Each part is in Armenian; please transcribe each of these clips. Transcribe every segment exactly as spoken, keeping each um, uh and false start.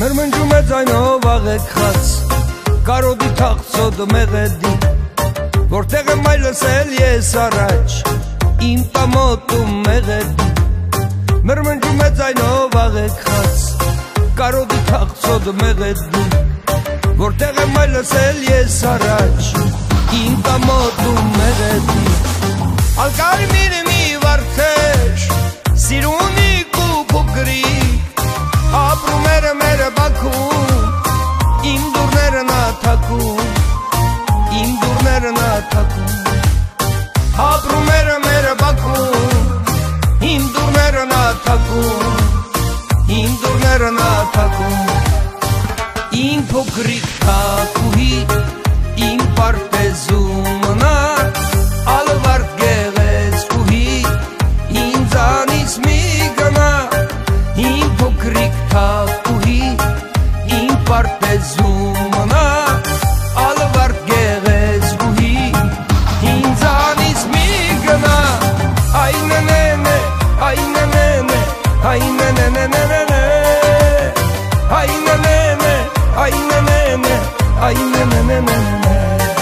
Մրմնջում է ձայնով աղեքած, կարոդի թաղցոդ մեղեդի, որտեղ եմ այ լսել ես առաջ, իմ տամոտում մեղեդի, մրմնջում է ձայնով աղեքած, կարոդի թաղցոդ մեղեդի, որտեղ եմ այ լսել ես առաջ, իմ տամոտում մեղեդի, ալկարի միրը մի վարդեր, սիրունիկ ու փոքրիկ, ապրում էր մերը բաքում, իմ դուրները նա թակում, իմ դուրները նա թակում, ապրում էր մերը բաքում, իմ դուրները նա թակում, իմ դուրները նա թակում, իմ փոքրիկ թակուհի, իմ պարտեզում նա, ալվարդ գեղեցկուհի, ինձանից մի գնա, իմ փոքրիկ թակուհի, իմ պարտեզում նա, ալվարդ գեղեցկուհի, ինձանից մի գնա, այ նենենե, այ նենենե, այ նենենենենենե, այ նենենե, այ նենենե, այ նենենենենե.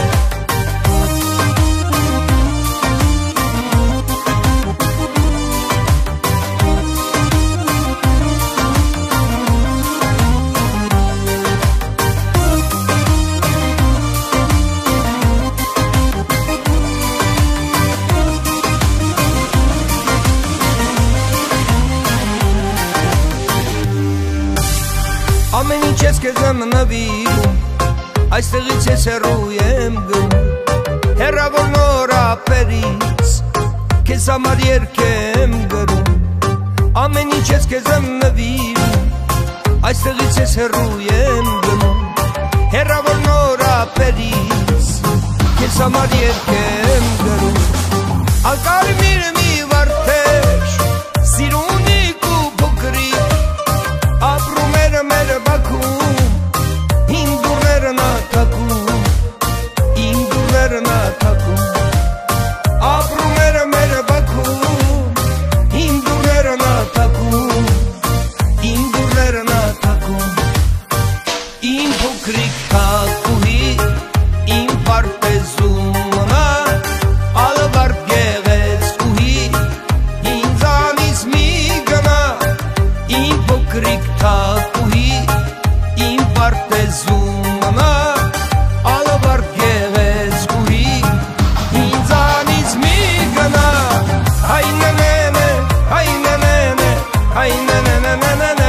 Ամեն ինչ ես կեզ եմ նվիրում, այստեղից ես հեռու եմ գնում, հեռավոր նոր ապերից, կեզ համար երգ եմ գրում, ամեն ինչ ես կեզ եմ նվիրում, այստեղից ես հեռու եմ գնում, հեռավոր նոր ապերից, կեզ համար երգ եմ գրում, ալկարի միրը մի վարդեր, սիրունիկ ու փոքրիկ, ապրում էր մեր բաքում, իմ դուրները նա թակում, իմ դուրները նա թակում, ապրում էր մեր բաքում, իմ դուրները նա թակում, իմ դուրները նա թակում, իմ փոքրիկ թակուհի, իմ պարտեզում նա, ալվարդ գեղեցկուհի, ինձանից մի գնա, իմ փոքրիկ թակուհի, իմ պարտեզում նա, ալվարդ գեղեցկուհի, ինձանից մի գնա, հայ նենենե, հայ նենենե, հայ նենենենենենե.